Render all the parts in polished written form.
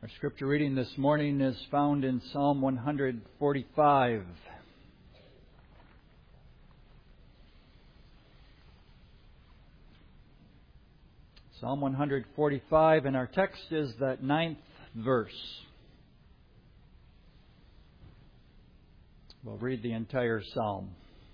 Our scripture reading this morning is found in Psalm 145. Psalm 145, and our text is that 9th verse. We'll read the entire psalm.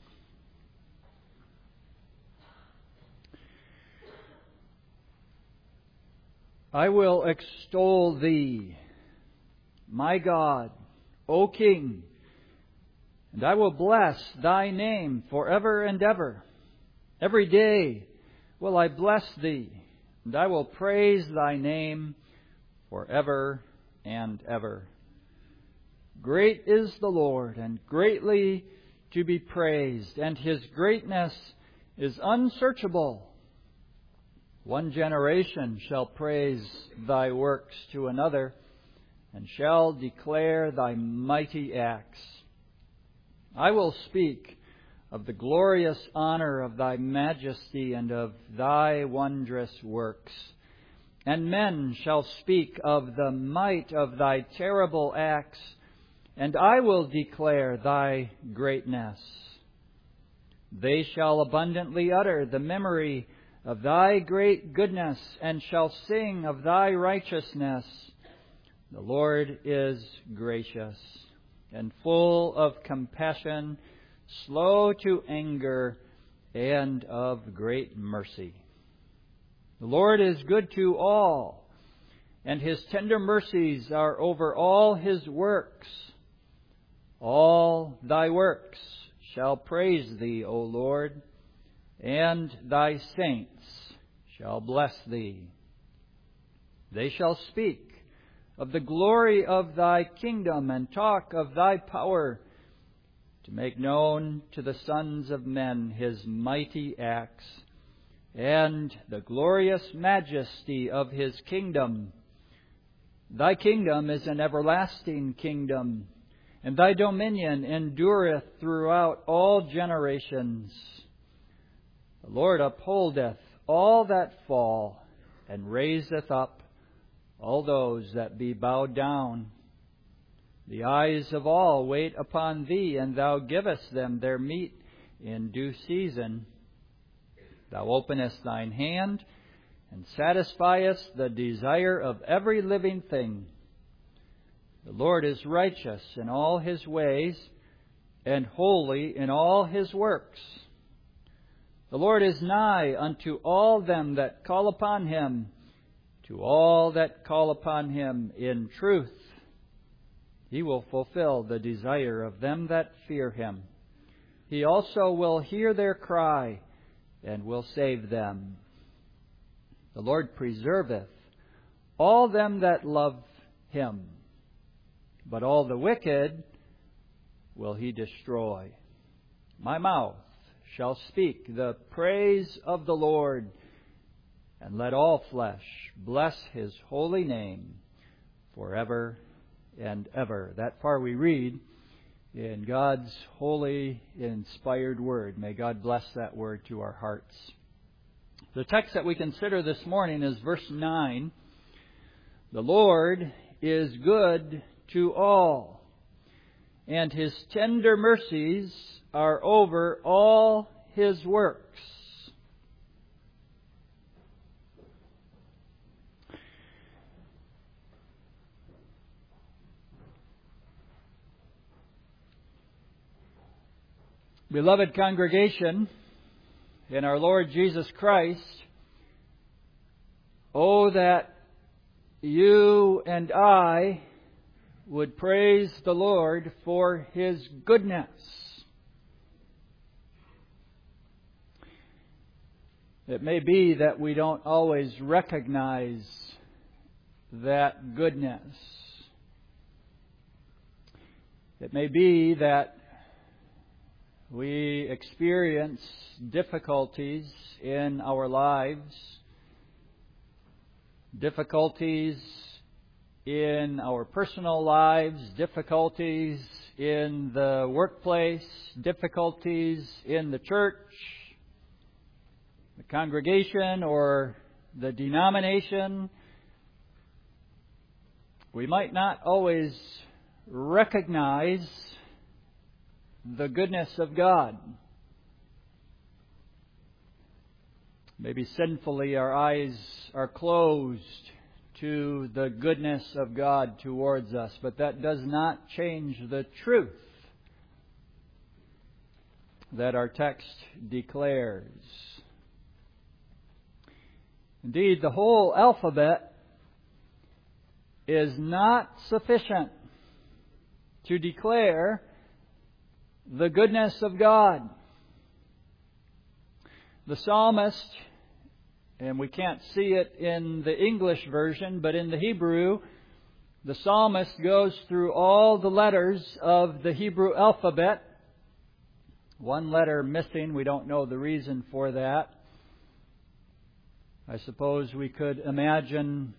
I will extol Thee, my God, O King, and I will bless Thy name forever and ever. Every day will I bless Thee, and I will praise Thy name forever and ever. Great is the Lord, and greatly to be praised, and His greatness is unsearchable. One generation shall praise Thy works to another, and shall declare Thy mighty acts. I will speak of the glorious honor of Thy majesty and of Thy wondrous works. And men shall speak of the might of Thy terrible acts, and I will declare Thy greatness. They shall abundantly utter the memory of Thy great goodness, and shall sing of Thy righteousness. The Lord is gracious and full of compassion, slow to anger, and of great mercy. The Lord is good to all, and His tender mercies are over all His works. All Thy works shall praise Thee, O Lord, and Thy saints shall bless Thee. They shall speak of the glory of Thy kingdom and talk of Thy power, to make known to the sons of men His mighty acts and the glorious majesty of His kingdom. Thy kingdom is an everlasting kingdom, and Thy dominion endureth throughout all generations. The Lord upholdeth all that fall, and raiseth up all those that be bowed down. The eyes of all wait upon Thee, and Thou givest them their meat in due season. Thou openest Thine hand, and satisfiest the desire of every living thing. The Lord is righteous in all His ways, and holy in all His works. The Lord is nigh unto all them that call upon Him, to all that call upon Him in truth. He will fulfill the desire of them that fear Him. He also will hear their cry, and will save them. The Lord preserveth all them that love Him, but all the wicked will He destroy. My mouth shall speak the praise of the Lord, and let all flesh bless His holy name forever and ever. That far we read in God's holy, inspired Word. May God bless that Word to our hearts. The text that we consider this morning is verse 9. The Lord is good to all, and His tender mercies are over all His works. Beloved congregation in our Lord Jesus Christ, oh, that you and I would praise the Lord for His goodness. It may be that we don't always recognize that goodness. It may be that we experience difficulties in our lives, difficulties in our personal lives, difficulties in the workplace, difficulties in the church, the congregation, or the denomination. we might not always recognize the goodness of God. Maybe sinfully our eyes are closed to the goodness of God towards us, but that does not change the truth that our text declares. Indeed, the whole alphabet is not sufficient to declare the goodness of God. The psalmist, and we can't see it in the English version, but in the Hebrew, the psalmist goes through all the letters of the Hebrew alphabet. One letter missing, we don't know the reason for that. I suppose we could imagine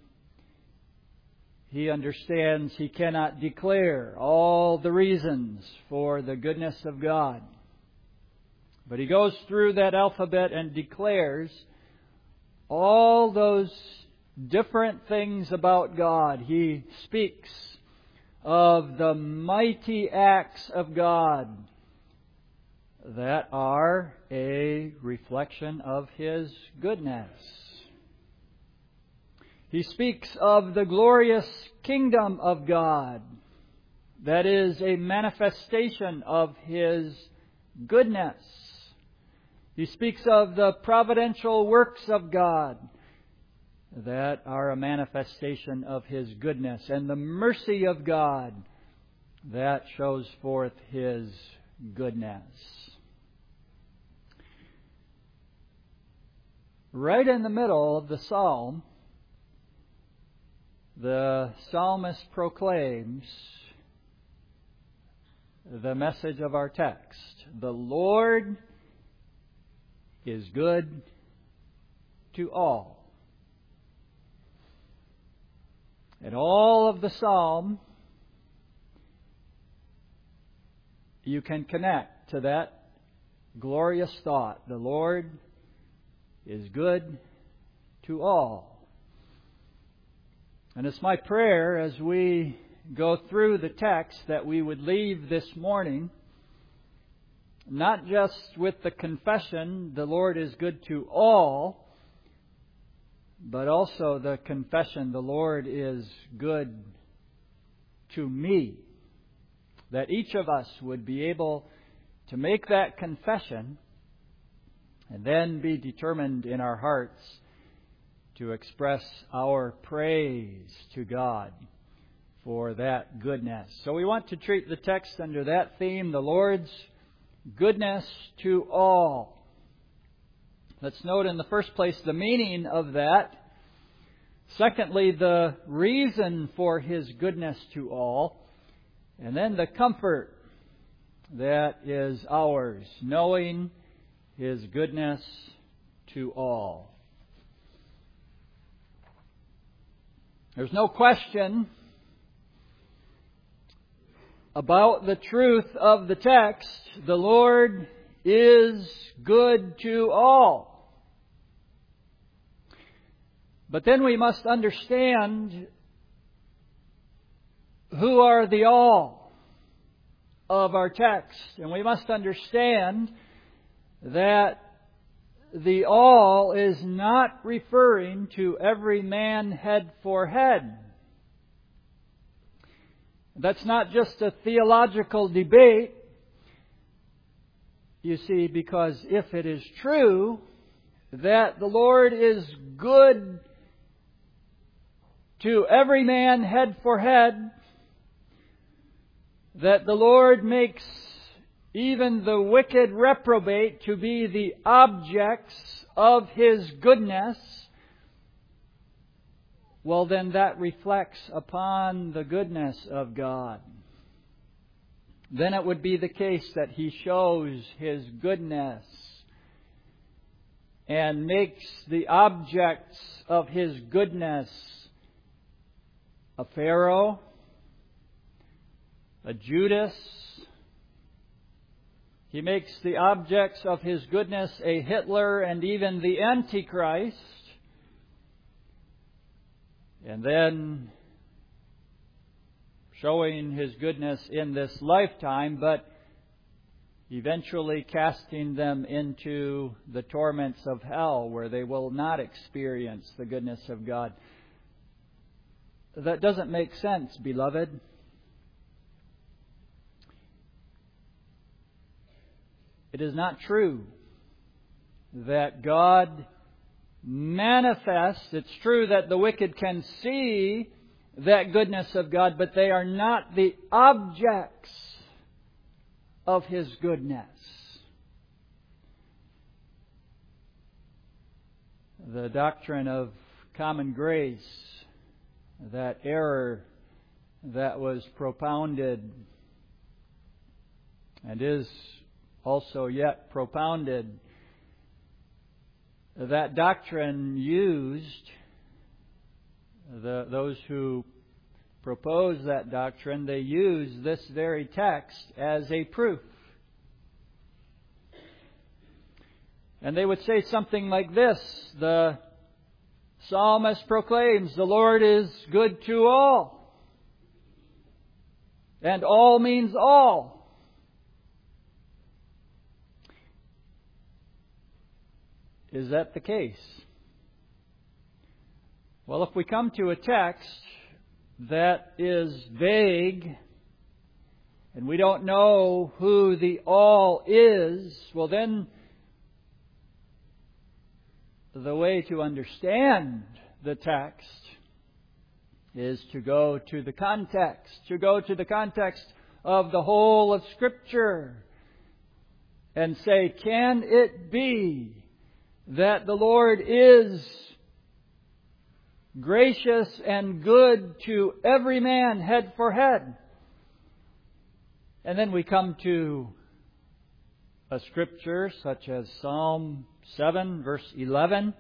he understands he cannot declare all the reasons for the goodness of God. But he goes through that alphabet and declares all those different things about God. He speaks of the mighty acts of God that are a reflection of His goodness. He speaks of the glorious kingdom of God that is a manifestation of His goodness. He speaks of the providential works of God that are a manifestation of His goodness, and the mercy of God that shows forth His goodness. Right in the middle of the psalm, the psalmist proclaims the message of our text. The Lord is good to all. And all of the psalm, you can connect to that glorious thought. The Lord is good to all. And it's my prayer as we go through the text that we would leave this morning not just with the confession, the Lord is good to all, but also the confession, the Lord is good to me. That each of us would be able to make that confession and then be determined in our hearts to express our praise to God for that goodness. So we want to treat the text under that theme, the Lord's goodness to all. Let's note in the first place the meaning of that. Secondly, the reason for His goodness to all. And then the comfort that is ours, knowing His goodness to all. There's no question about the truth of the text. The Lord is good to all. But then we must understand who are the all of our text. And we must understand that the all is not referring to every man head for head. That's not just a theological debate, you see, because if it is true that the Lord is good to every man head for head, that the Lord makes even the wicked reprobate to be the objects of His goodness, well, then that reflects upon the goodness of God. Then it would be the case that He shows His goodness and makes the objects of His goodness a Pharaoh, a Judas. He makes the objects of His goodness a Hitler and even the Antichrist. And then showing His goodness in this lifetime, but eventually casting them into the torments of hell where they will not experience the goodness of God. That doesn't make sense, beloved. It is not true that God manifests. It's true that the wicked can see that goodness of God, but they are not the objects of His goodness. The doctrine of common grace, that error that was propounded and is also yet propounded, that doctrine used, those who propose that doctrine, they use this very text as a proof. And they would say something like this: the psalmist proclaims, "The Lord is good to all." And all means all. Is that the case? Well, if we come to a text that is vague and we don't know who the all is, well then the way to understand the text is to go to the context, of the whole of Scripture and say, can it be that the Lord is gracious and good to every man, head for head? And then we come to a scripture such as Psalm 7, verse 11,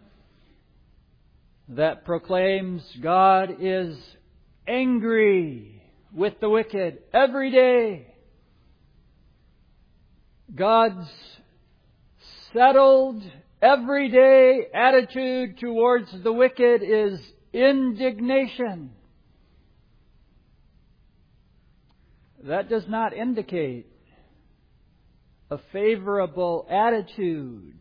that proclaims God is angry with the wicked every day. God's settled everyday attitude towards the wicked is indignation. That does not indicate a favorable attitude,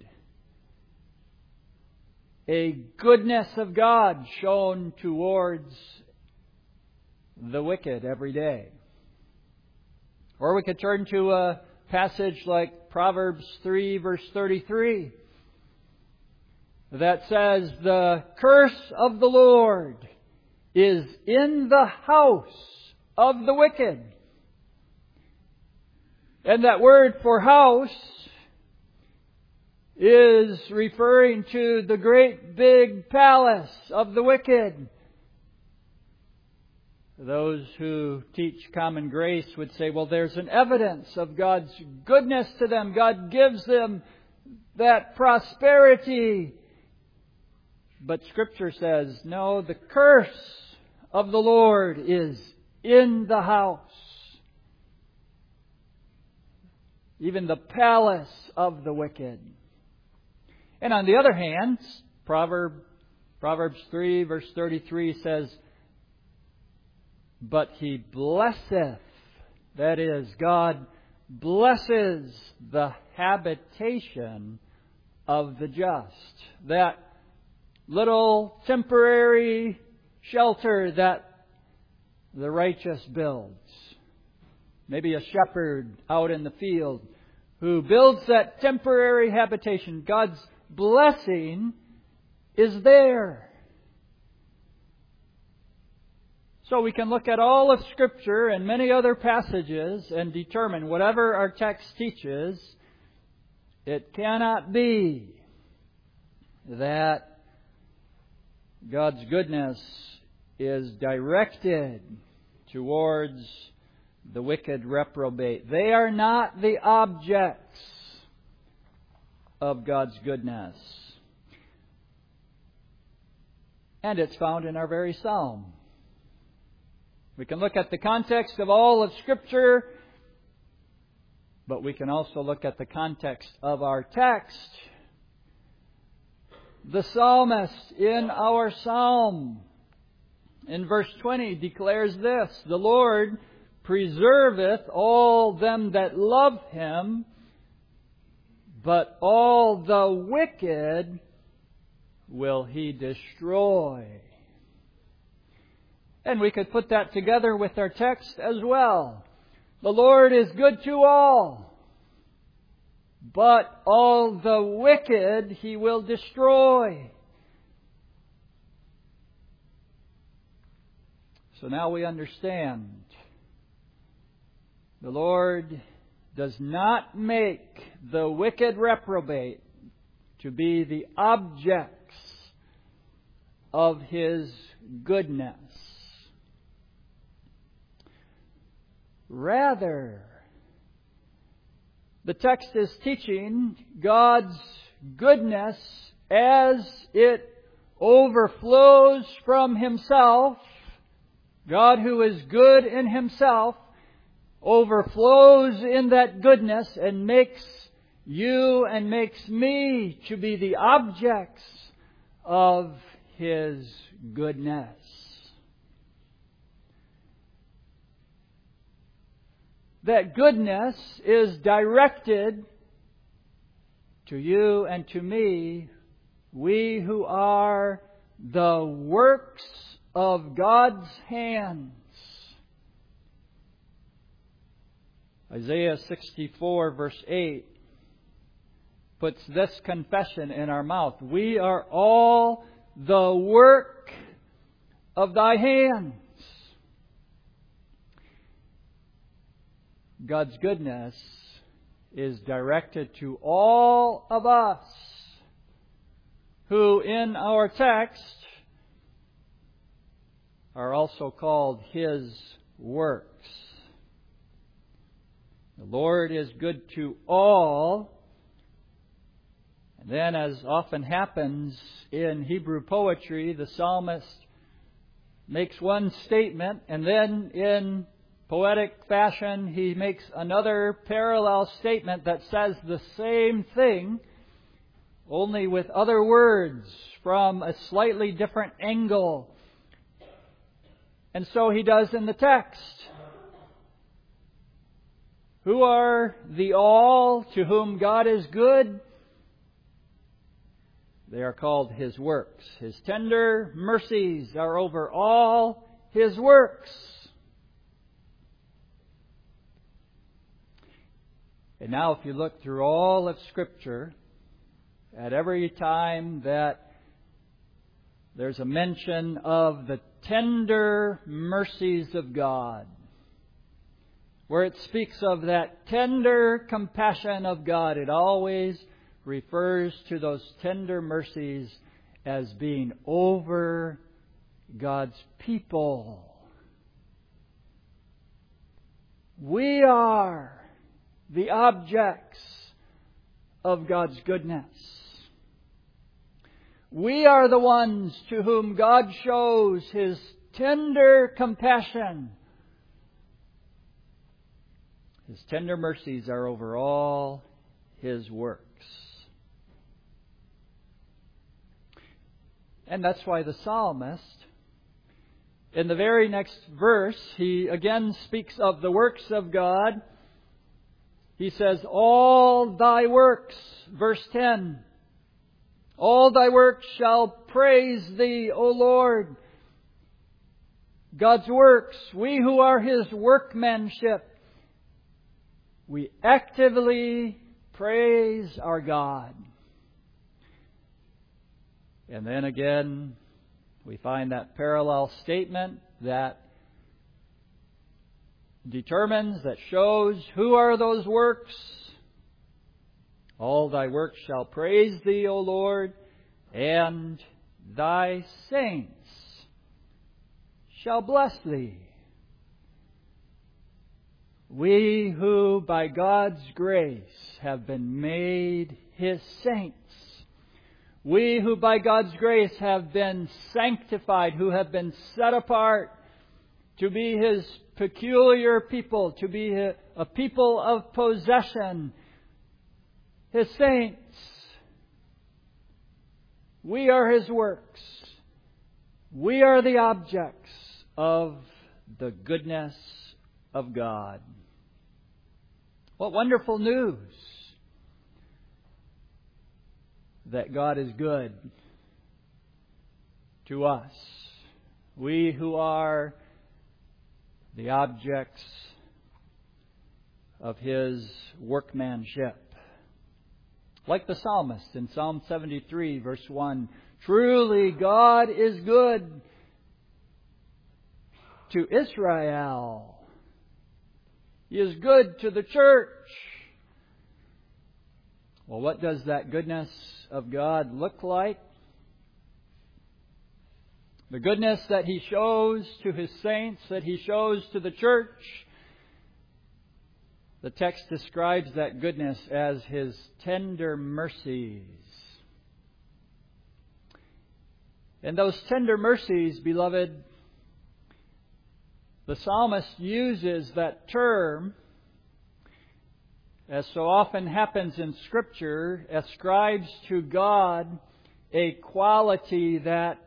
a goodness of God shown towards the wicked every day. Or we could turn to a passage like Proverbs 3, verse 33, that says, "The curse of the Lord is in the house of the wicked." And that word for house is referring to the great big palace of the wicked. Those who teach common grace would say, well, there's an evidence of God's goodness to them. God gives them that prosperity. But Scripture says, no, the curse of the Lord is in the house. Even the palace of the wicked. And on the other hand, Proverbs 3, verse 33 says, "But He blesseth," that is, God blesses the habitation of the just. That little temporary shelter that the righteous builds. Maybe a shepherd out in the field who builds that temporary habitation. God's blessing is there. So we can look at all of Scripture and many other passages and determine whatever our text teaches, it cannot be that God's goodness is directed towards the wicked reprobate. They are not the objects of God's goodness. And it's found in our very psalm. We can look at the context of all of Scripture, but we can also look at the context of our text. The psalmist in our psalm in verse 20 declares this, "The Lord preserveth all them that love Him, but all the wicked will He destroy." And we could put that together with our text as well. The Lord is good to all, but all the wicked He will destroy. So now we understand. The Lord does not make the wicked reprobate to be the objects of His goodness. Rather, the text is teaching God's goodness as it overflows from Himself. God, who is good in Himself, overflows in that goodness and makes you and makes me to be the objects of His goodness. That goodness is directed to you and to me, we who are the works of God's hands. Isaiah 64 verse 8 puts this confession in our mouth. We are all the work of Thy hands. God's goodness is directed to all of us who in our text are also called His works. The Lord is good to all. And then, as often happens in Hebrew poetry, the psalmist makes one statement, and then in poetic fashion, he makes another parallel statement that says the same thing, only with other words from a slightly different angle. And so he does in the text. Who are the all to whom God is good? They are called His works. His tender mercies are over all His works. And now if you look through all of Scripture, at every time that there's a mention of the tender mercies of God, where it speaks of that tender compassion of God, it always refers to those tender mercies as being over God's people. We are the objects of God's goodness. We are the ones to whom God shows His tender compassion. His tender mercies are over all His works. And that's why the psalmist, in the very next verse, he again speaks of the works of God. He says, all Thy works, verse 10, all Thy works shall praise Thee, O Lord. God's works, we who are His workmanship, we actively praise our God. And then again, we find that parallel statement that determines, that shows who are those works. All Thy works shall praise Thee, O Lord, and Thy saints shall bless Thee. We who by God's grace have been made His saints, we who by God's grace have been sanctified, who have been set apart to be His peculiar people, to be a people of possession, His saints. We are His works. We are the objects of the goodness of God. What wonderful news that God is good to us. We who are the objects of His workmanship. Like the psalmist in Psalm 73, verse 1, truly God is good to Israel. He is good to the church. Well, what does that goodness of God look like? The goodness that He shows to His saints, that He shows to the church. The text describes that goodness as His tender mercies. And those tender mercies, beloved, the psalmist uses that term, as so often happens in Scripture, ascribes to God a quality that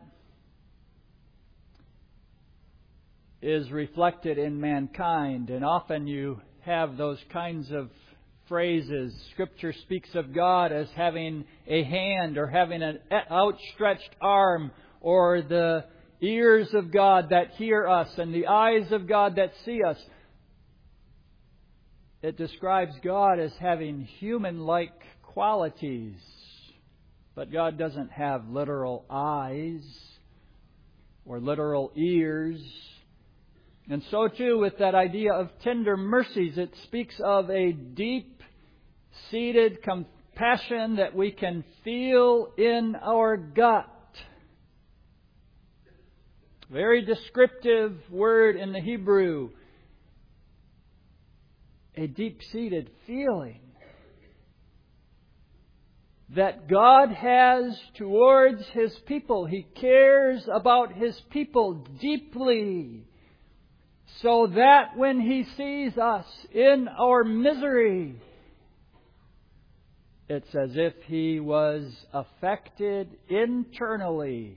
is reflected in mankind. And often you have those kinds of phrases. Scripture speaks of God as having a hand or having an outstretched arm, or the ears of God that hear us and the eyes of God that see us. It describes God as having human-like qualities. But God doesn't have literal eyes or literal ears. And so too with that idea of tender mercies, it speaks of a deep-seated compassion that we can feel in our gut. Very descriptive word in the Hebrew. A deep-seated feeling that God has towards His people. He cares about His people deeply, so that when He sees us in our misery, it's as if He was affected internally.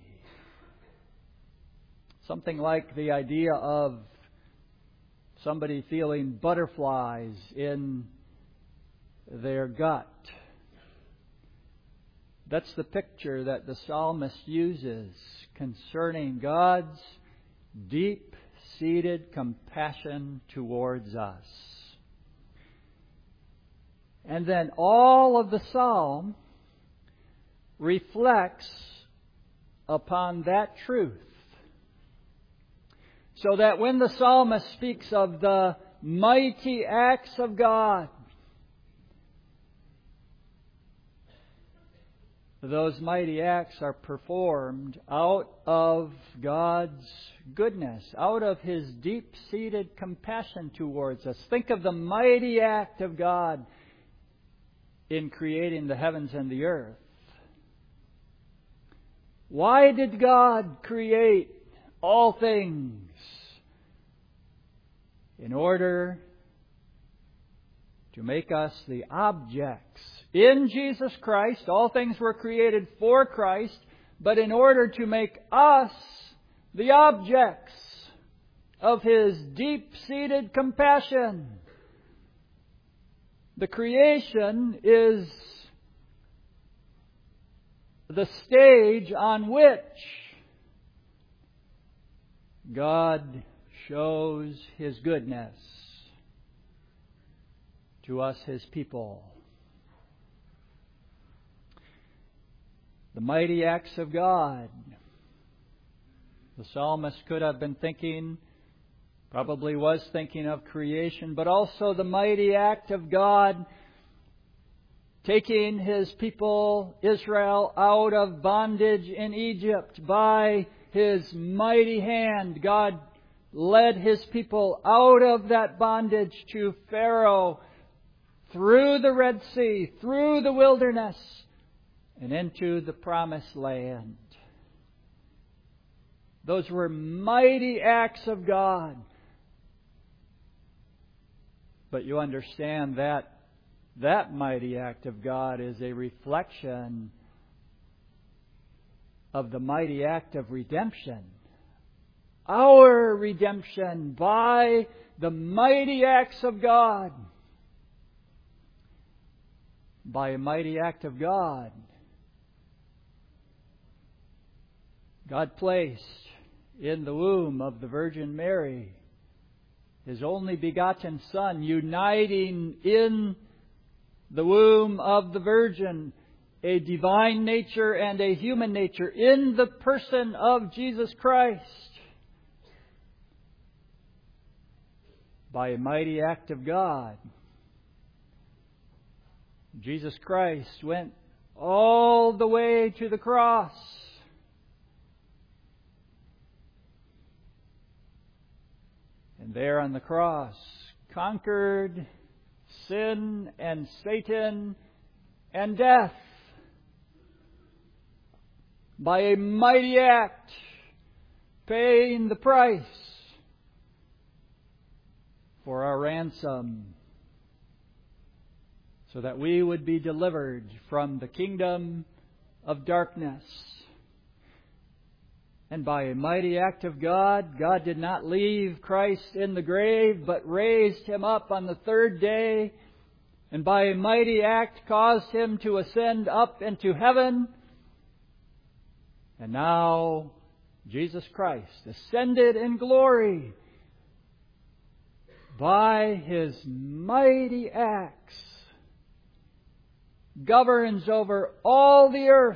Something like the idea of somebody feeling butterflies in their gut. That's the picture that the psalmist uses concerning God's deep-seated compassion towards us. And then all of the psalm reflects upon that truth. So that when the psalmist speaks of the mighty acts of God, those mighty acts are performed out of God's goodness, out of His deep-seated compassion towards us. Think of the mighty act of God in creating the heavens and the earth. Why did God create all things? In order to make us the objects. In Jesus Christ, all things were created for Christ, but in order to make us the objects of His deep-seated compassion. The creation is the stage on which God shows His goodness to us, His people. The mighty acts of God. The psalmist could have been thinking, probably was thinking of creation, but also the mighty act of God taking His people, Israel, out of bondage in Egypt by His mighty hand. God led His people out of that bondage to Pharaoh, through the Red Sea, through the wilderness, and into the Promised Land. Those were mighty acts of God. But you understand that that mighty act of God is a reflection of the mighty act of redemption our redemption by the mighty acts of God. By a mighty act of God, God placed in the womb of the Virgin Mary His only begotten Son, uniting in the womb of the Virgin a divine nature and a human nature in the person of Jesus Christ. By a mighty act of God, Jesus Christ went all the way to the cross. And there on the cross, conquered sin and Satan and death by a mighty act, paying the price for our ransom, so that we would be delivered from the kingdom of darkness. And by a mighty act of God, God did not leave Christ in the grave, but raised Him up on the third day, and by a mighty act caused Him to ascend up into heaven. And now Jesus Christ, ascended in glory, by His mighty acts, governs over all the earth,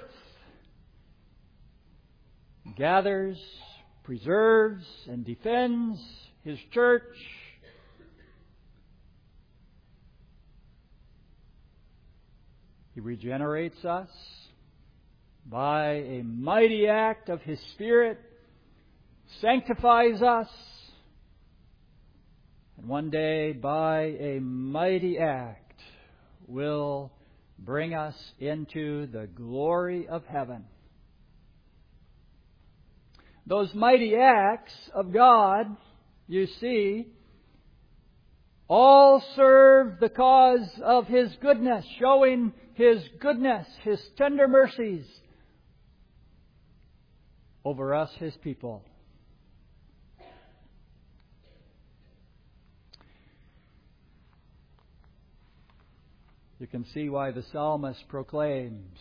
gathers, preserves, and defends His church. He regenerates us by a mighty act of His Spirit, sanctifies us, and one day, by a mighty act, will bring us into the glory of heaven. Those mighty acts of God, you see, all serve the cause of His goodness, showing His goodness, His tender mercies over us, His people. You can see why the psalmist proclaims,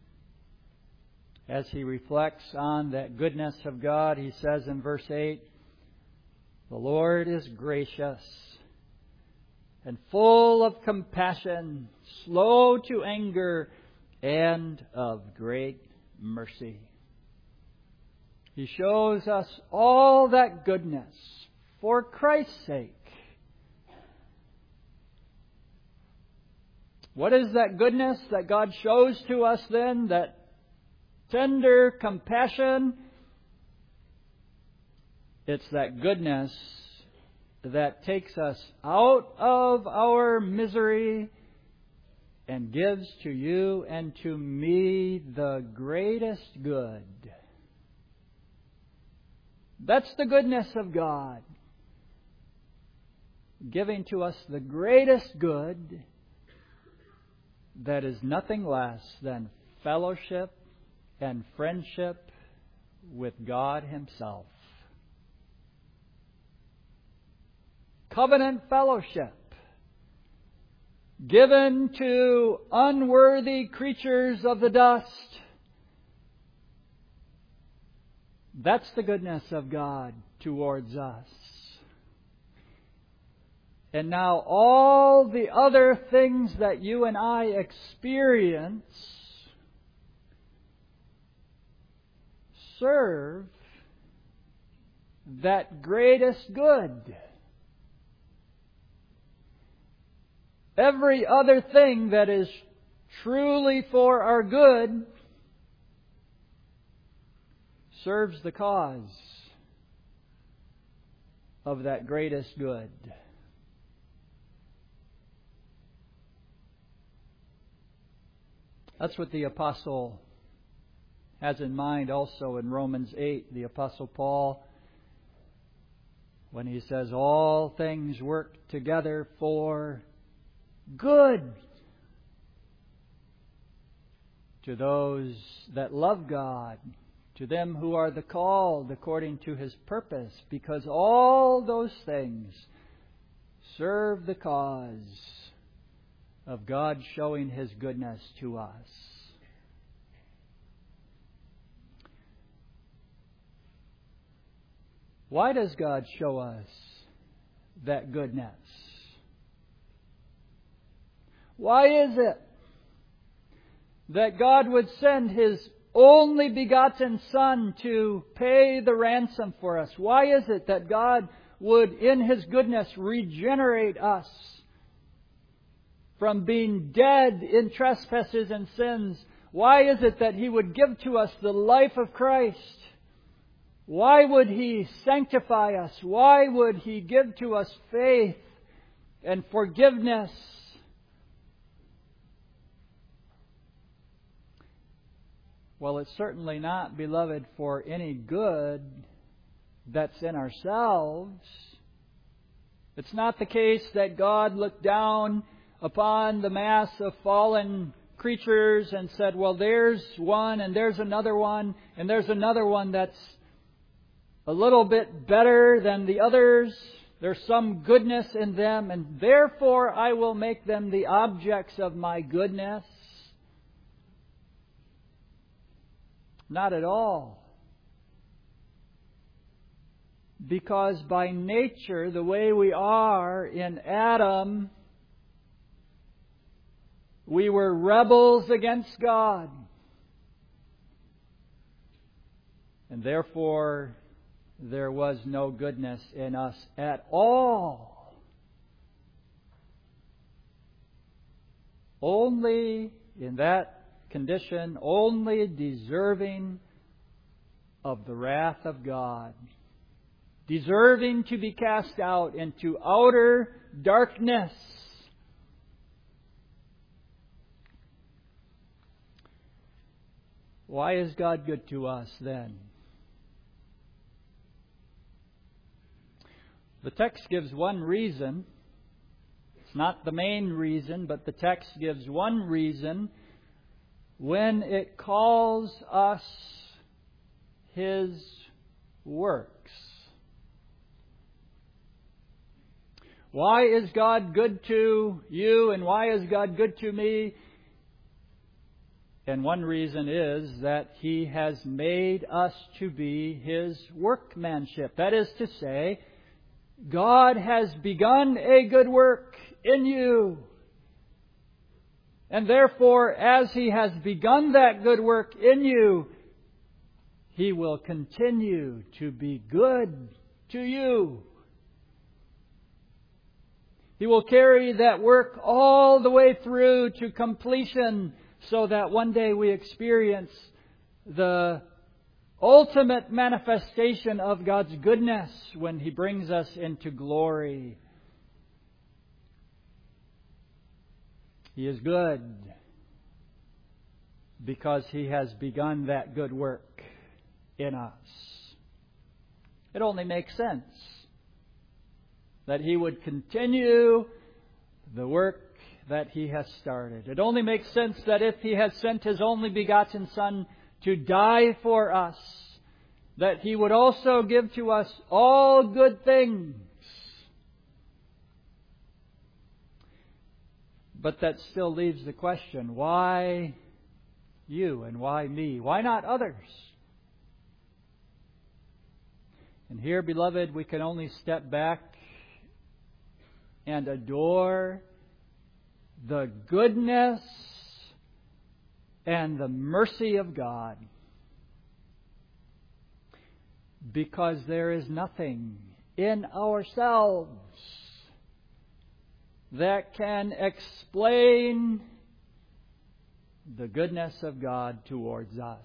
as he reflects on that goodness of God, he says in verse 8, "The Lord is gracious and full of compassion, slow to anger, and of great mercy." He shows us all that goodness for Christ's sake. What is that goodness that God shows to us then? That tender compassion? It's that goodness that takes us out of our misery and gives to you and to me the greatest good. That's the goodness of God, giving to us the greatest good that is nothing less than fellowship and friendship with God Himself. Covenant fellowship given to unworthy creatures of the dust. That's the goodness of God towards us. And now all the other things that you and I experience serve that greatest good. Every other thing that is truly for our good serves the cause of that greatest good. That's what the Apostle has in mind also in Romans 8, the Apostle Paul, when he says, all things work together for good to those that love God, to them who are the called according to His purpose, because all those things serve the cause of God showing His goodness to us. Why does God show us that goodness? Why is it that God would send His only begotten Son to pay the ransom for us? Why is it that God would, in His goodness, regenerate us from being dead in trespasses and sins? Why is it that He would give to us the life of Christ? Why would He sanctify us? Why would He give to us faith and forgiveness? Well, it's certainly not, beloved, for any good that's in ourselves. It's not the case that God looked down upon the mass of fallen creatures and said, well, there's one and there's another one and there's another one that's a little bit better than the others. There's some goodness in them, and therefore I will make them the objects of my goodness. Not at all. Because by nature, the way we are in Adam, we were rebels against God. And therefore, there was no goodness in us at all. Only in that condition, only deserving of the wrath of God, deserving to be cast out into outer darkness. Why is God good to us then? The text gives one reason. It's not the main reason, but the text gives one reason when it calls us His works. Why is God good to you and why is God good to me? And one reason is that He has made us to be His workmanship. That is to say, God has begun a good work in you. And therefore, as He has begun that good work in you, He will continue to be good to you. He will carry that work all the way through to completion so that one day we experience the ultimate manifestation of God's goodness when He brings us into glory. He is good because He has begun that good work in us. It only makes sense that He would continue the work that He has started. It only makes sense that if He has sent His only begotten Son to die for us, that He would also give to us all good things. But that still leaves the question, why you and why me? Why not others? And here, beloved, we can only step back and adore the goodness and the mercy of God. Because there is nothing in ourselves that can explain the goodness of God towards us.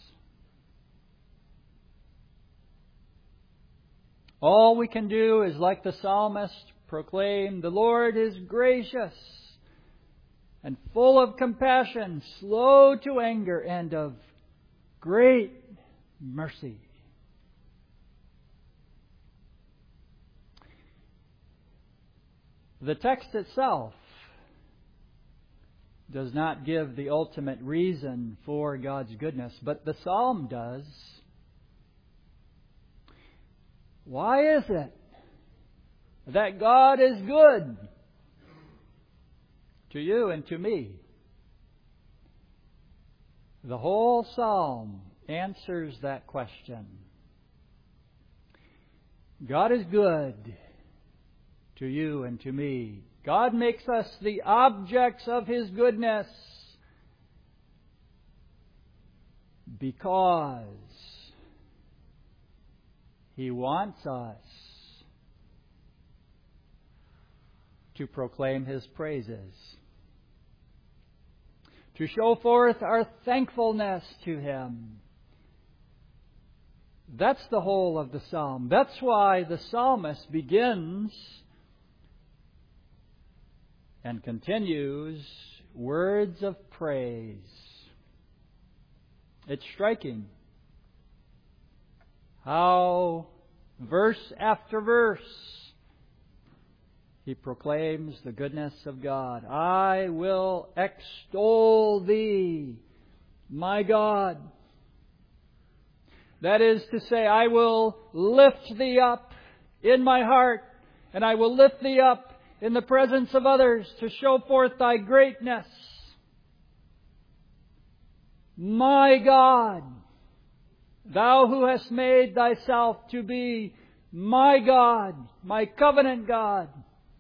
All we can do is, like the psalmist, proclaim, "The Lord is gracious and full of compassion, slow to anger, and of great mercy." The text itself does not give the ultimate reason for God's goodness, but the psalm does. Why is it that God is good to you and to me? The whole psalm answers that question. God is good to you and to me. God makes us the objects of His goodness because He wants us to proclaim His praises, to show forth our thankfulness to Him. That's the whole of the psalm. That's why the psalmist begins and continues words of praise. It's striking how verse after verse he proclaims the goodness of God. I will extol Thee, my God. That is to say, I will lift Thee up in my heart, and I will lift Thee up in the presence of others to show forth Thy greatness. My God, Thou who hast made Thyself to be my God, my covenant God.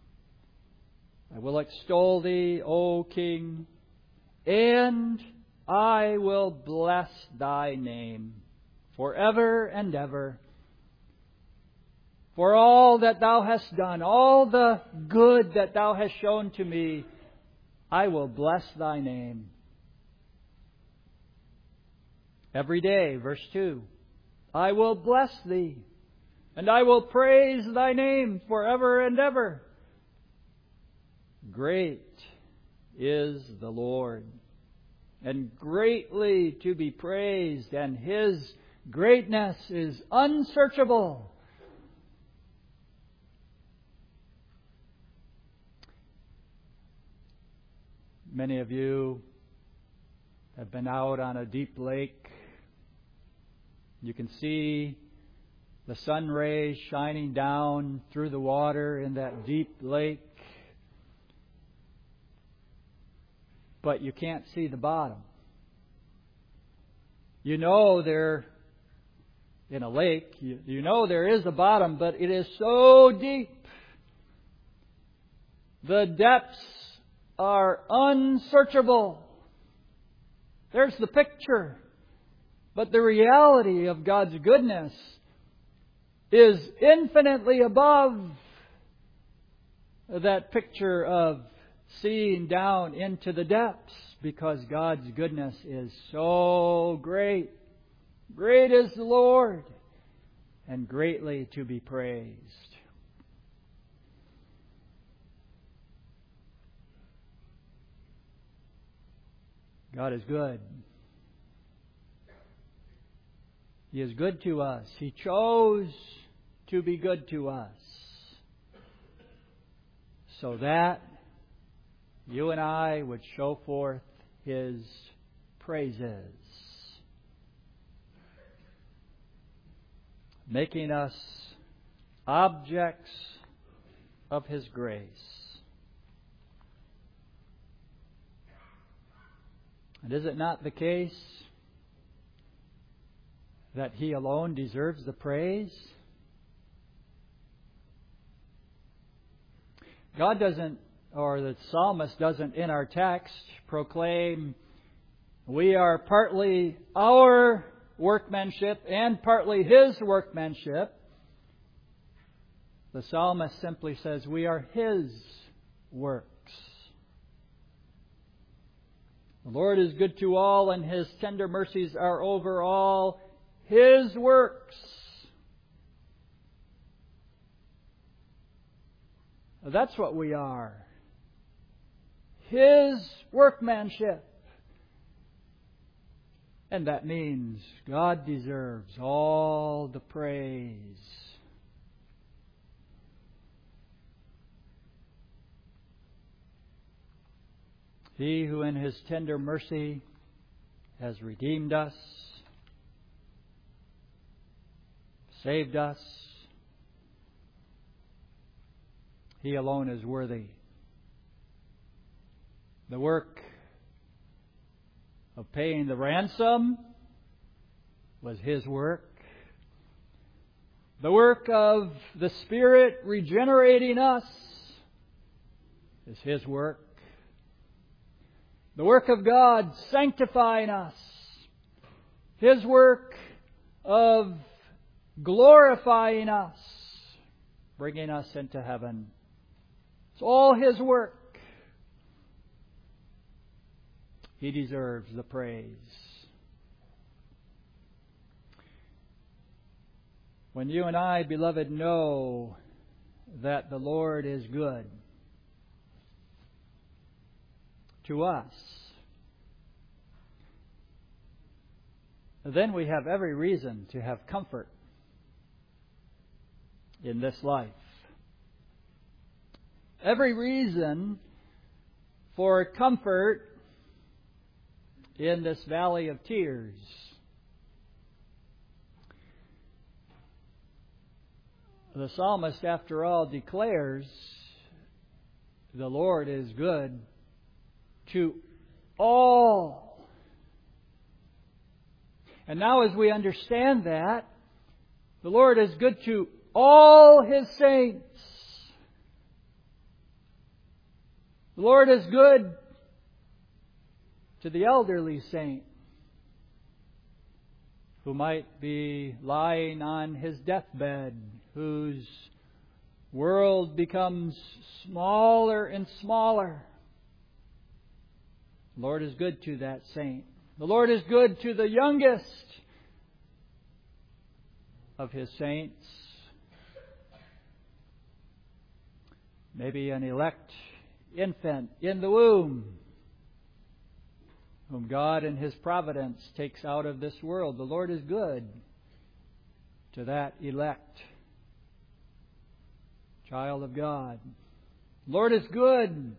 I will extol Thee, O King, and I will bless Thy name forever and ever. For all that Thou hast done, all the good that Thou hast shown to me, I will bless Thy name. Every day, verse 2, I will bless Thee, and I will praise Thy name forever and ever. Great is the Lord, and greatly to be praised, and His greatness is unsearchable. Many of you have been out on a deep lake. You can see the sun rays shining down through the water in that deep lake. But you can't see the bottom. You know they're in a lake. You know there is a bottom, but it is so deep. The depths are unsearchable. There's the picture. But the reality of God's goodness is infinitely above that picture of seeing down into the depths, because God's goodness is so great. Great is the Lord, and greatly to be praised. God is good. He is good to us. He chose to be good to us, so that you and I would show forth His praises, making us objects of His grace. And is it not the case that He alone deserves the praise? God doesn't, or the psalmist doesn't in our text proclaim we are partly our workmanship and partly His workmanship. The psalmist simply says we are His works. The Lord is good to all, and His tender mercies are over all His works. That's what we are. His workmanship. And that means God deserves all the praise. He who in His tender mercy has redeemed us, saved us, He alone is worthy. The work of paying the ransom was His work. The work of the Spirit regenerating us is His work. The work of God sanctifying us, His work of glorifying us, bringing us into heaven. It's all His work. He deserves the praise. When you and I, beloved, know that the Lord is good to us, then we have every reason to have comfort in this life. Every reason for comfort in this valley of tears. The psalmist, after all, declares the Lord is good to all. And now as we understand that, the Lord is good to all His saints. The Lord is good to the elderly saint who might be lying on his deathbed, whose world becomes smaller and smaller. The Lord is good to that saint. The Lord is good to the youngest of His saints. Maybe an elect infant in the womb, whom God in His providence takes out of this world. The Lord is good to that elect child of God. The Lord is good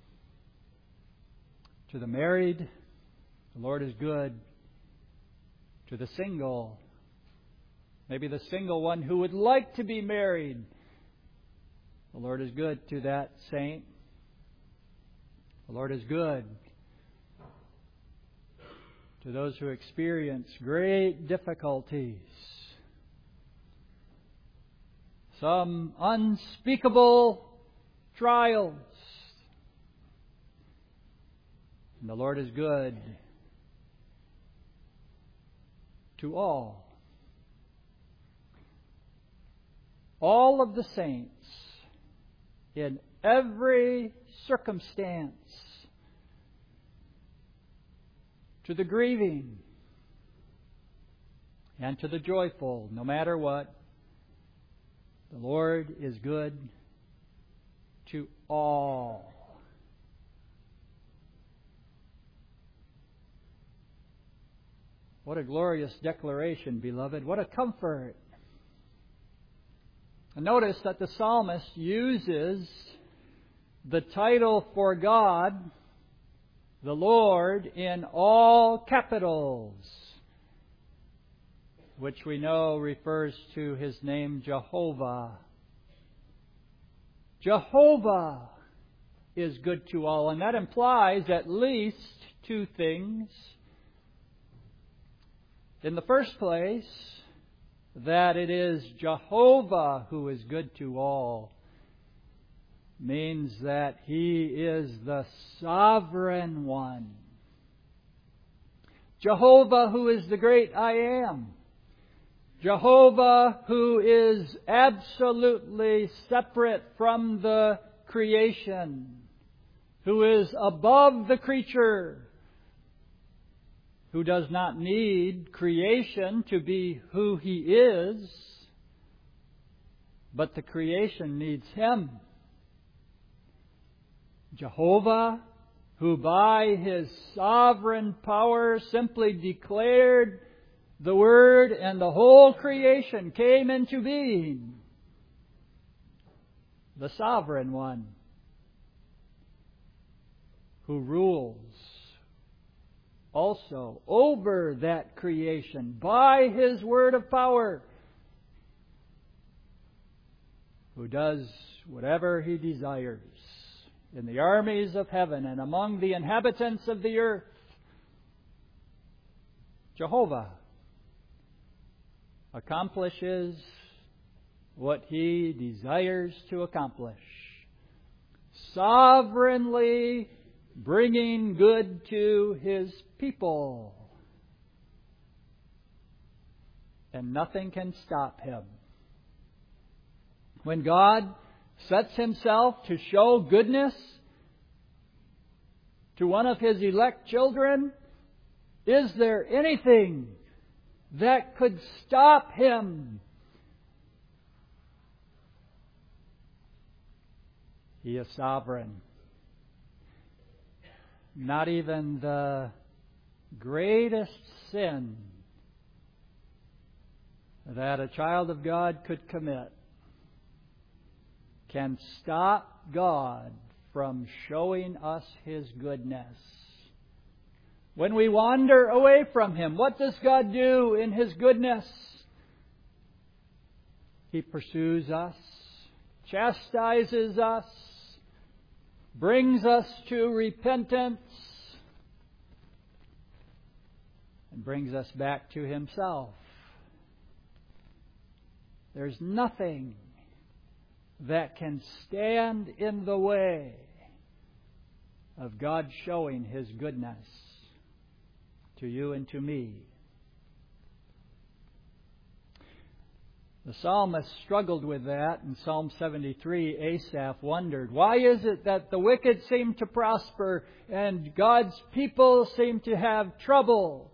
to the married. The Lord is good to the single. Maybe the single one who would like to be married. The Lord is good to that saint. The Lord is good to those who experience great difficulties, some unspeakable trials. And the Lord is good to all. All of the saints in every circumstance, to the grieving and to the joyful, no matter what, the Lord is good to all. What a glorious declaration, beloved. What a comfort. And notice that the psalmist uses the title for God, the Lord, in all capitals, which we know refers to His name Jehovah. Jehovah is good to all, and that implies at least two things. In the first place, that it is Jehovah who is good to all means that He is the sovereign one. Jehovah who is the great I am. Jehovah who is absolutely separate from the creation, who is above the creature, who does not need creation to be who He is, but the creation needs Him. Jehovah, who by His sovereign power simply declared the Word and the whole creation came into being. The sovereign one who rules also over that creation by His word of power, who does whatever He desires in the armies of heaven and among the inhabitants of the earth. Jehovah accomplishes what He desires to accomplish, sovereignly bringing good to His people. And nothing can stop Him. When God sets Himself to show goodness to one of His elect children, is there anything that could stop Him? He is sovereign. Not even the greatest sin that a child of God could commit can stop God from showing us His goodness. When we wander away from Him, what does God do in His goodness? He pursues us, chastises us, brings us to repentance, and brings us back to Himself. There's nothing that can stand in the way of God showing His goodness to you and to me. The psalmist struggled with that. In Psalm 73, Asaph wondered, why is it that the wicked seem to prosper and God's people seem to have trouble?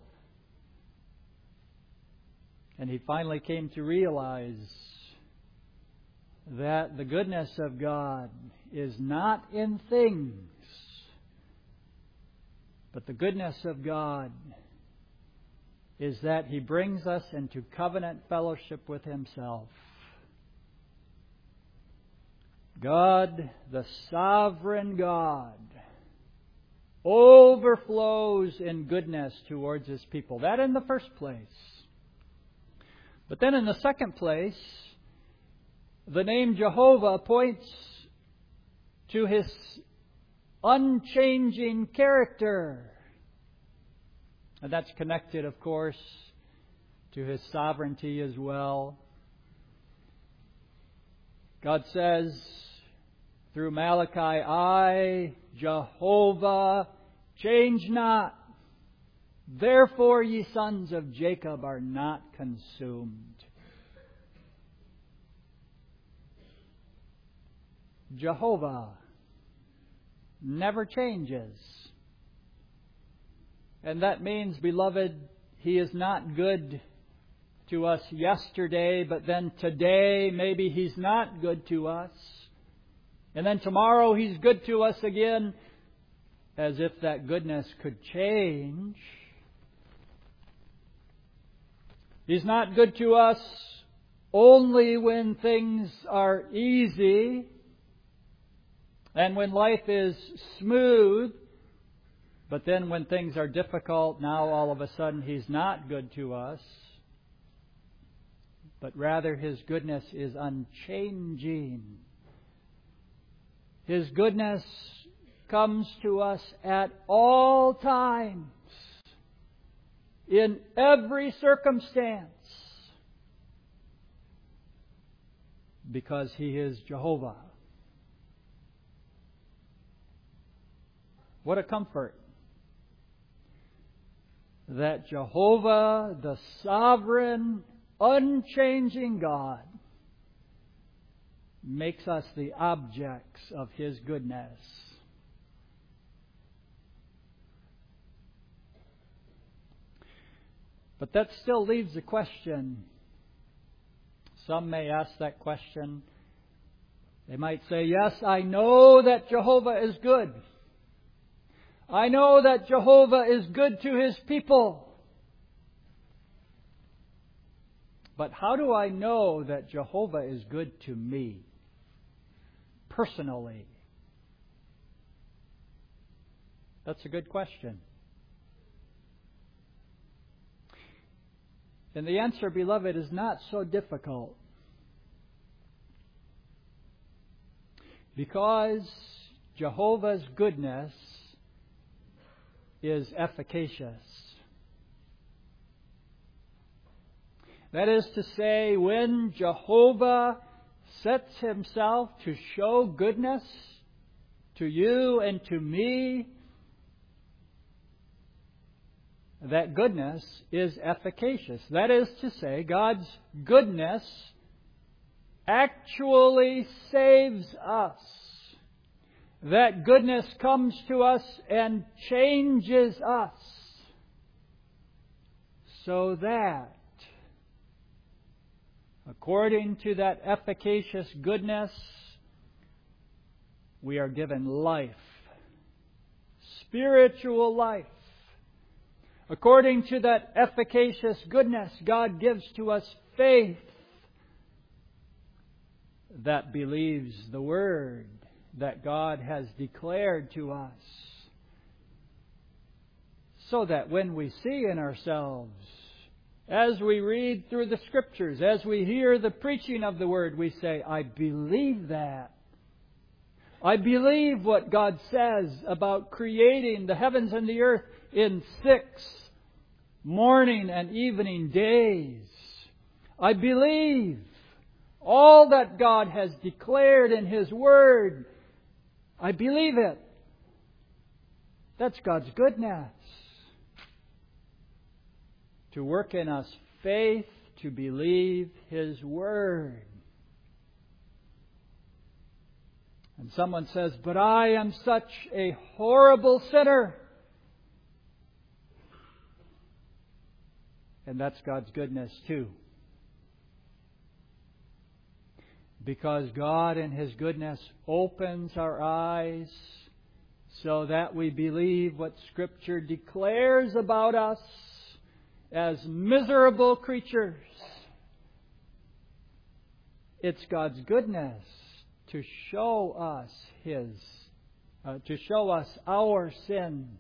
And he finally came to realize that the goodness of God is not in things, but the goodness of God is that He brings us into covenant fellowship with Himself. God, the sovereign God, overflows in goodness towards His people. That in the first place. But then in the second place, the name Jehovah points to His unchanging character. And that's connected, of course, to His sovereignty as well. God says through Malachi, I, Jehovah, change not. Therefore ye sons of Jacob are not consumed. Jehovah never changes. And that means, beloved, He is not good to us yesterday, but then today maybe He's not good to us. And then tomorrow He's good to us again, as if that goodness could change. He's not good to us only when things are easy and when life is smooth. But then when things are difficult, now all of a sudden He's not good to us. But rather His goodness is unchanging. His goodness comes to us at all times, in every circumstance, because He is Jehovah. What a comfort that Jehovah, the sovereign, unchanging God, makes us the objects of His goodness. But that still leaves a question. Some may ask that question. They might say, yes, I know that Jehovah is good. I know that Jehovah is good to His people. But how do I know that Jehovah is good to me personally? That's a good question. And the answer, beloved, is not so difficult. Because Jehovah's goodness is efficacious. That is to say, when Jehovah sets himself to show goodness to you and to me, that goodness is efficacious. That is to say, God's goodness actually saves us. That goodness comes to us and changes us, so that, according to that efficacious goodness, we are given life, spiritual life. According to that efficacious goodness, God gives to us faith that believes the Word that God has declared to us, so that when we see in ourselves, as we read through the Scriptures, as we hear the preaching of the Word, we say, I believe that. I believe what God says about creating the heavens and the earth in 6 morning and evening days. I believe all that God has declared in His Word. I believe it. That's God's goodness. To work in us faith to believe His Word. And someone says, but I am such a horrible sinner. And that's God's goodness too. Because God in His goodness opens our eyes so that we believe what Scripture declares about us as miserable creatures. It's God's goodness to show us our sins,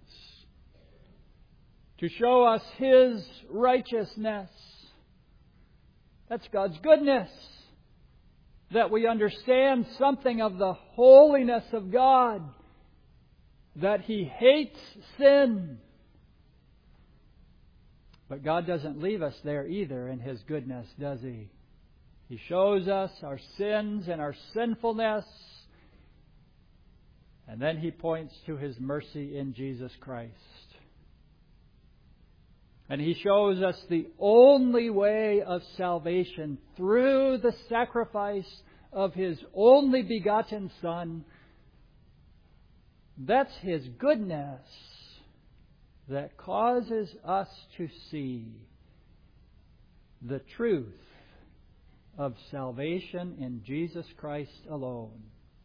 to show us His righteousness. That's God's goodness. That we understand something of the holiness of God, that He hates sin. But God doesn't leave us there either in His goodness, does He? He shows us our sins and our sinfulness, and then He points to His mercy in Jesus Christ. And He shows us the only way of salvation through the sacrifice of His only begotten Son. That's His goodness that causes us to see the truth of salvation in Jesus Christ alone.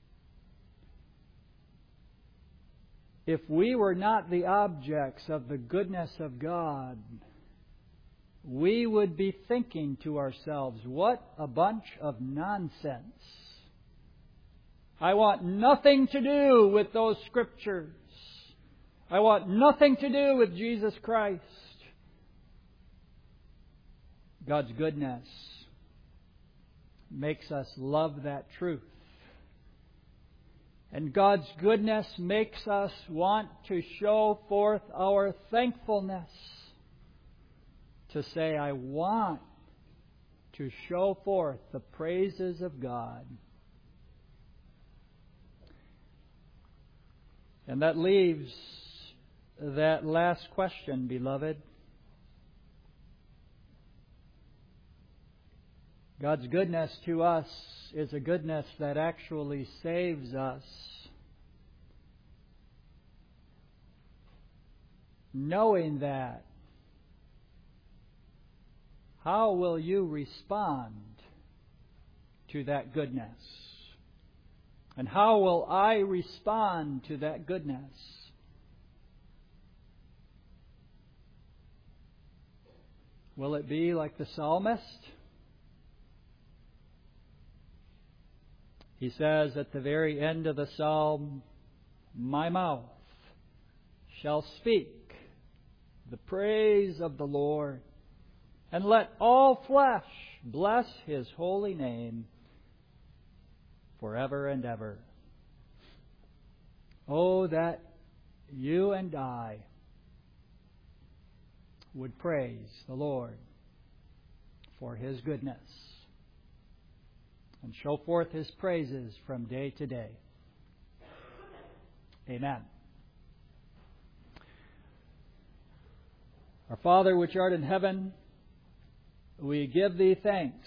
If we were not the objects of the goodness of God, we would be thinking to ourselves, what a bunch of nonsense. I want nothing to do with those Scriptures. I want nothing to do with Jesus Christ. God's goodness makes us love that truth. And God's goodness makes us want to show forth our thankfulness. To say, I want to show forth the praises of God. And that leaves that last question, beloved. God's goodness to us is a goodness that actually saves us. Knowing that, how will you respond to that goodness? And how will I respond to that goodness? Will it be like the psalmist? He says at the very end of the psalm, my mouth shall speak the praise of the Lord, and let all flesh bless His holy name forever and ever. Oh, that you and I would praise the Lord for His goodness and show forth His praises from day to day. Amen. Our Father which art in heaven, we give Thee thanks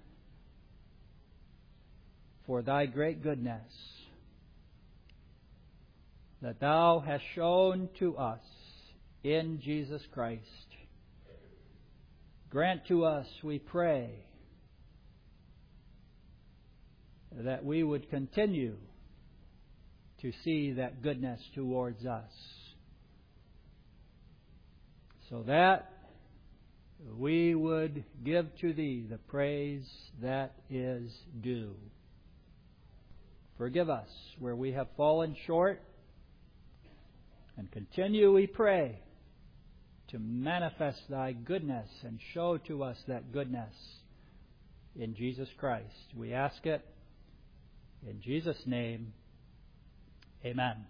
for Thy great goodness that Thou hast shown to us in Jesus Christ. Grant to us, we pray, that we would continue to see that goodness towards us, so that we would give to Thee the praise that is due. Forgive us where we have fallen short, and continue, we pray, to manifest Thy goodness and show to us that goodness in Jesus Christ. We ask it in Jesus' name. Amen.